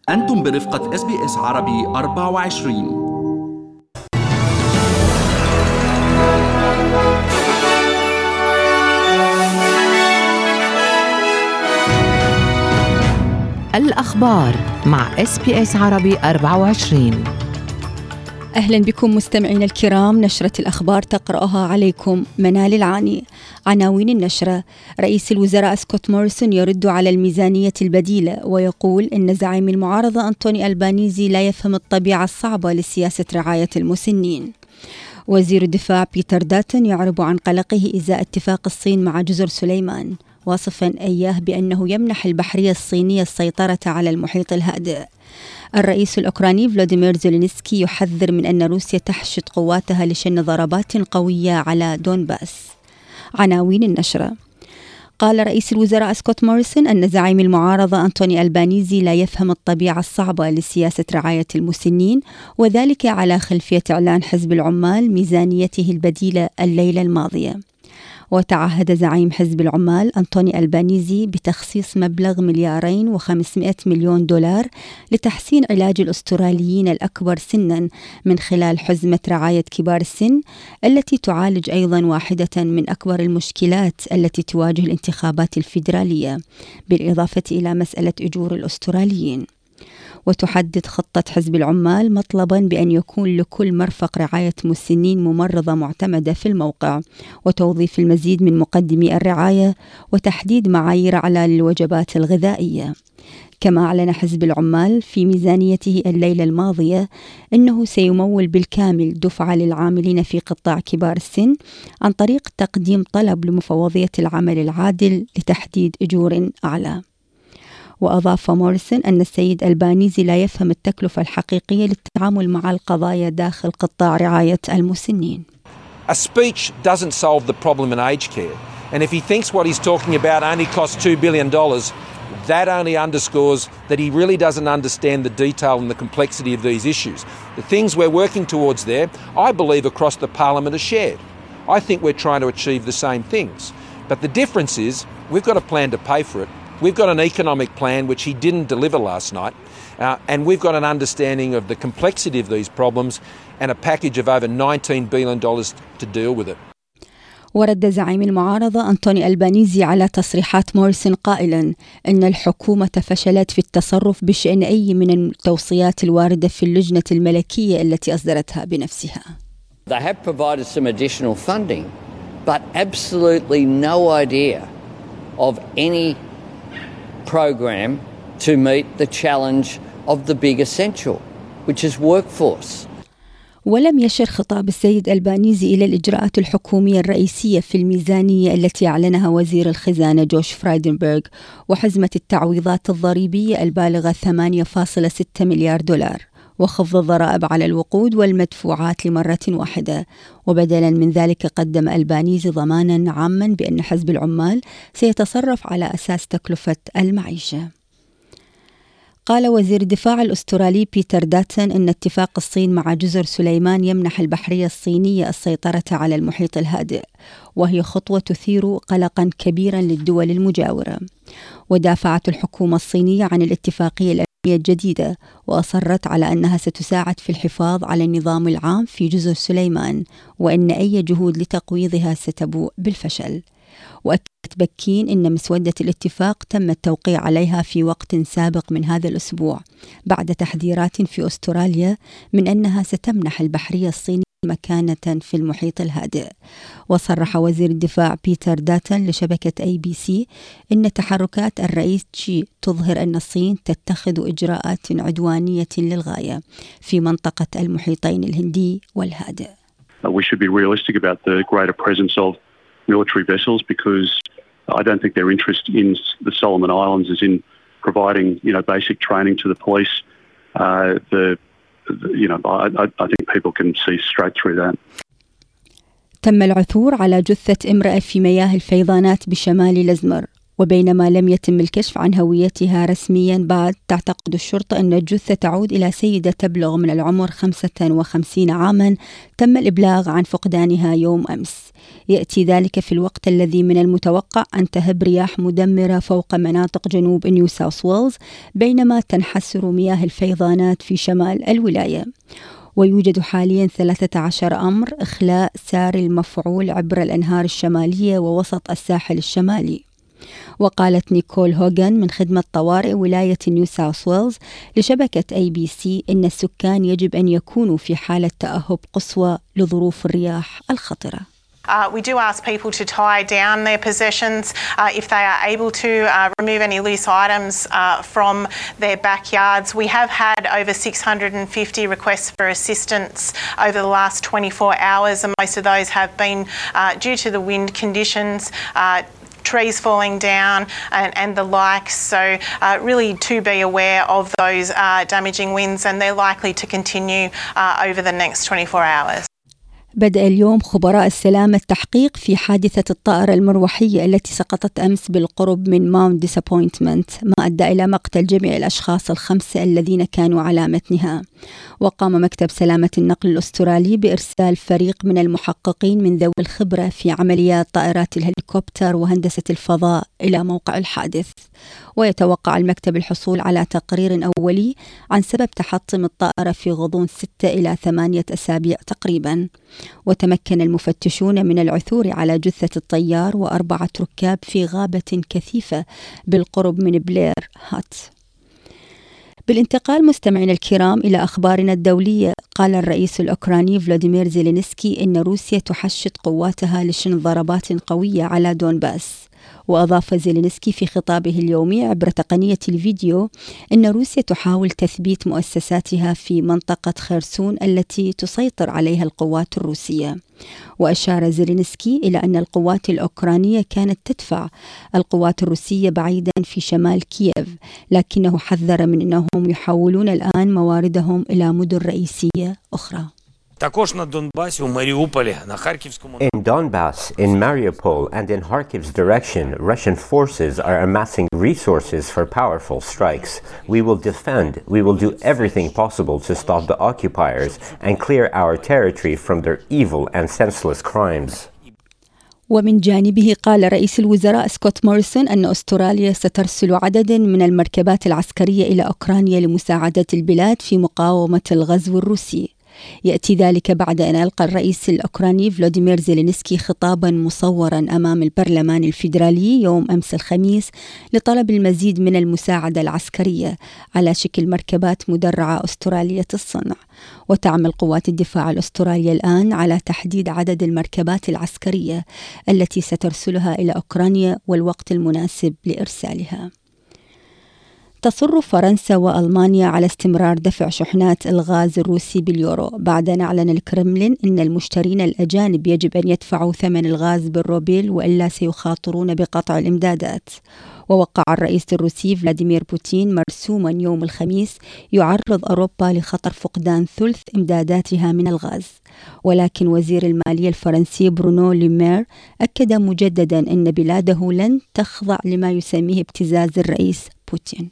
أنتم برفقة SBS عربي 24. الأخبار مع SBS عربي 24. أهلا بكم مستمعين الكرام. نشرة الأخبار تقرأها عليكم منال العاني. عناوين النشرة: رئيس الوزراء سكوت موريسون يرد على الميزانية البديلة ويقول إن زعيم المعارضة أنتوني ألبانيزي لا يفهم الطبيعة الصعبة لسياسة رعاية المسنين. وزير الدفاع بيتر داتن يعرب عن قلقه إزاء اتفاق الصين مع جزر سليمان، واصفا إياه بأنه يمنح البحرية الصينية السيطرة على المحيط الهادئ. الرئيس الأوكراني فلاديمير زيلينسكي يحذر من أن روسيا تحشد قواتها لشن ضربات قوية على دونباس. عناوين النشرة: قال رئيس الوزراء سكوت موريسون أن زعيم المعارضة أنتوني ألبانيزي لا يفهم الطبيعة الصعبة لسياسة رعاية المسنين، وذلك على خلفية إعلان حزب العمال ميزانيته البديلة الليلة الماضية. وتعهد زعيم حزب العمال أنتوني ألبانيزي بتخصيص مبلغ $250 مليون لتحسين علاج الأستراليين الأكبر سنا من خلال حزمة رعاية كبار السن التي تعالج أيضا واحدة من أكبر المشكلات التي تواجه الانتخابات الفيدرالية، بالإضافة إلى مسألة أجور الأستراليين. وتحدد خطة حزب العمال مطلبا بأن يكون لكل مرفق رعاية مسنين ممرضة معتمدة في الموقع، وتوظيف المزيد من مقدمي الرعاية، وتحديد معايير على الوجبات الغذائية. كما أعلن حزب العمال في ميزانيته الليلة الماضية أنه سيمول بالكامل دفعة للعاملين في قطاع كبار السن عن طريق تقديم طلب لمفوضية العمل العادل لتحديد أجور أعلى. وأضاف موريسون أن السيد ألبانيزي لا يفهم التكلفة الحقيقية للتعامل مع القضايا داخل قطاع رعاية المسنين. A speech doesn't solve the problem in aged care. And if he thinks what he's talking about only costs $2 billion, that only underscores that he really doesn't understand the detail and the complexity of these issues. The things we're working towards there, I believe across the parliament are shared. I think we're trying to achieve the same things. But the difference is we've got a plan to pay for it. We've got an economic plan which he didn't deliver last night, and we've got an understanding of the complexity of these problems and a package of over $19 billion to deal with it. ورد زعيم المعارضة أنتوني ألبانيزي على تصريحات موريسون قائلا إن الحكومة فشلت في التصرف بشأن أي من التوصيات الواردة في اللجنة الملكية التي أصدرتها بنفسها. They have provided some additional funding, but absolutely no idea of any program to meet the challenge of the big essential, which is workforce. ولم يشر خطاب السيد ألبانيزي إلى الإجراءات الحكومية الرئيسية في الميزانية التي أعلنها وزير الخزانة جوش فرايدنبرغ، وحزمة التعويضات الضريبية البالغة $8.6 مليار، وخفض الضرائب على الوقود والمدفوعات لمرة واحدة. وبدلا من ذلك قدم ألبانيزي ضمانا عاما بأن حزب العمال سيتصرف على أساس تكلفة المعيشة. قال وزير الدفاع الأسترالي بيتر داتن إن اتفاق الصين مع جزر سليمان يمنح البحرية الصينية السيطرة على المحيط الهادئ، وهي خطوة تثير قلقا كبيرا للدول المجاورة. ودافعت الحكومة الصينية عن الاتفاقية الجديدة، وأصرت على أنها ستساعد في الحفاظ على النظام العام في جزر سليمان، وأن أي جهود لتقويضها ستبوء بالفشل. وأكد بكين أن مسودة الاتفاق تم التوقيع عليها في وقت سابق من هذا الأسبوع بعد تحذيرات في أستراليا من أنها ستمنح البحرية الصينية مكانة في المحيط الهادئ. وصرح وزير الدفاع بيتر داتن لشبكة ABC أن تحركات الرئيس شي تظهر أن الصين تتخذ إجراءات عدوانية للغاية في منطقة المحيطين الهندي والهادئ. We should be realistic about the greater presence of military vessels, because I don't think their interest in the Solomon Islands is in providing, basic training to the police. I think people can see straight through that. تم العثور على جثة امرأة في مياه الفيضانات بشمال لزمر، وبينما لم يتم الكشف عن هويتها رسميا بعد، تعتقد الشرطة أن الجثة تعود إلى سيدة تبلغ من العمر 55 عاما تم الإبلاغ عن فقدانها يوم أمس. يأتي ذلك في الوقت الذي من المتوقع أن تهب رياح مدمرة فوق مناطق جنوب نيو ساوث ويلز، بينما تنحسر مياه الفيضانات في شمال الولاية. ويوجد حاليا 13 أمر إخلاء سار المفعول عبر الأنهار الشمالية ووسط الساحل الشمالي. وقالت نيكول هوغان من خدمة طوارئ ولاية نيو ساوث ويلز لشبكة ABC إن السكان يجب أن يكونوا في حالة تأهب قصوى لظروف الرياح الخطرة. We do ask people to tie down their possessions if they are able to, remove any loose items from their backyards. We have had over 650 requests for assistance over the last 24 hours, and most of those have been due to the wind conditions, trees falling down and the like. So really to be aware of those damaging winds, and they're likely to continue over the next 24 hours. بدأ اليوم خبراء السلامة التحقيق في حادثة الطائرة المروحية التي سقطت أمس بالقرب من ماونت ديسابوينتمنت، ما أدى إلى مقتل جميع الأشخاص الخمسة الذين كانوا على متنها. وقام مكتب سلامة النقل الأسترالي بإرسال فريق من المحققين من ذوي الخبرة في عمليات طائرات الهليكوبتر وهندسة الفضاء إلى موقع الحادث. ويتوقع المكتب الحصول على تقرير أولي عن سبب تحطم الطائرة في غضون 6 إلى 8 أسابيع تقريبا. وتمكن المفتشون من العثور على جثة الطيار و4 ركاب في غابة كثيفة بالقرب من بلير هات. بالانتقال مستمعينا الكرام إلى أخبارنا الدولية، قال الرئيس الأوكراني فلاديمير زيلينسكي إن روسيا تحشد قواتها لشن ضربات قوية على دونباس. وأضاف زيلينسكي في خطابه اليومي عبر تقنية الفيديو أن روسيا تحاول تثبيت مؤسساتها في منطقة خيرسون التي تسيطر عليها القوات الروسية. وأشار زيلينسكي إلى أن القوات الأوكرانية كانت تدفع القوات الروسية بعيدا في شمال كييف، لكنه حذر من أنهم يحولون الآن مواردهم إلى مدن رئيسية أخرى. In Donbass, in Mariupol, and in Kharkiv's direction, Russian forces are amassing resources for powerful strikes. We will defend. We will do everything possible to stop the occupiers and clear our territory from their evil and senseless crimes. ومن جانبه قال رئيس الوزراء سكوت موريسون أن أستراليا سترسل عددا من المركبات العسكرية إلى أوكرانيا لمساعدة البلاد في مقاومة الغزو الروسي. يأتي ذلك بعد أن ألقى الرئيس الأوكراني فلاديمير زيلينسكي خطابا مصورا أمام البرلمان الفيدرالي يوم أمس الخميس لطلب المزيد من المساعدة العسكرية على شكل مركبات مدرعة أسترالية الصنع. وتعمل قوات الدفاع الأسترالية الآن على تحديد عدد المركبات العسكرية التي سترسلها إلى أوكرانيا والوقت المناسب لإرسالها. تصر فرنسا وألمانيا على استمرار دفع شحنات الغاز الروسي باليورو بعد أن أعلن الكرملين أن المشترين الأجانب يجب أن يدفعوا ثمن الغاز بالروبيل وإلا سيخاطرون بقطع الإمدادات. ووقع الرئيس الروسي فلاديمير بوتين مرسوما يوم الخميس يعرض أوروبا لخطر فقدان ثلث إمداداتها من الغاز. ولكن وزير المالية الفرنسي برونو ليمير أكد مجددا أن بلاده لن تخضع لما يسميه ابتزاز الرئيس بوتين.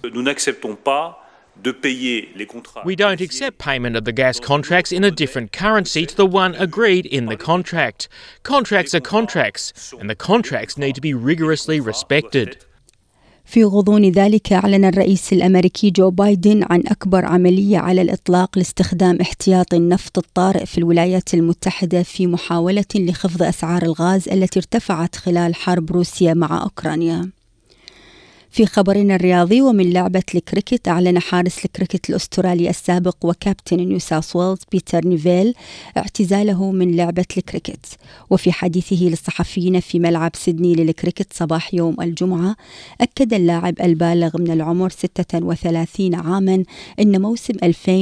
We don't accept payment of the gas contracts in a different currency to the one agreed in the contract. Contracts are contracts, and the contracts need to be rigorously respected. في غضون ذلك أعلن الرئيس الأمريكي جو بايدن عن أكبر عملية على الإطلاق لاستخدام احتياطي النفط الطارئ في الولايات المتحدة في محاولة لخفض أسعار الغاز التي ارتفعت خلال حرب روسيا مع أوكرانيا. في خبرنا الرياضي ومن لعبة الكريكت، أعلن حارس الكريكت الأسترالي السابق وكابتن نيو ساوث ويلز بيتر نيفيل اعتزاله من لعبة الكريكت. وفي حديثه للصحفيين في ملعب سيدني للكريكت صباح يوم الجمعة، أكد اللاعب البالغ من العمر 36 عاما أن موسم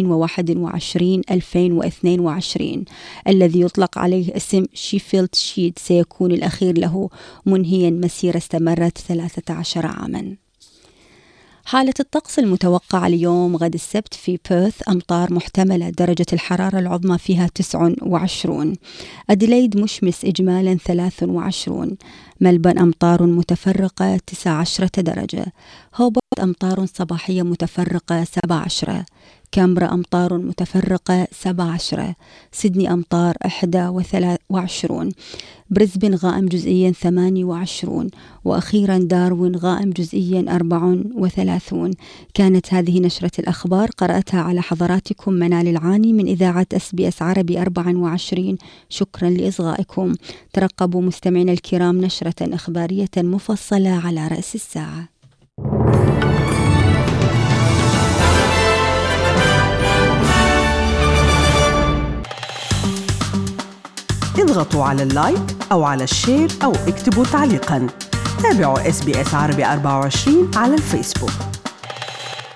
2021-2022 الذي يطلق عليه اسم شيفيلد شيد سيكون الأخير له، منهيا مسيرة استمرت 13 عاما. حالة الطقس المتوقعة اليوم غد السبت في بيرث أمطار محتملة، درجة الحرارة العظمى فيها 29. أديلايد مشمس إجمالا 23. ملبن أمطار متفرقة 19 درجة. هوبارت أمطار صباحية متفرقة 17. كامبرا أمطار متفرقة 17. سيدني أمطار 21. بريسبن غائم جزئيا 28. وأخيرا داروين غائم جزئيا 34. كانت هذه نشرة الأخبار، قرأتها على حضراتكم منال العاني من إذاعة SBS عربي 24. شكرا لإصغائكم. ترقبوا مستمعينا الكرام نشرة إخبارية مفصلة على رأس الساعة. اضغطوا على اللايك أو على الشير أو اكتبوا تعليقاً. تابعوا SBS عربي 24 على الفيسبوك.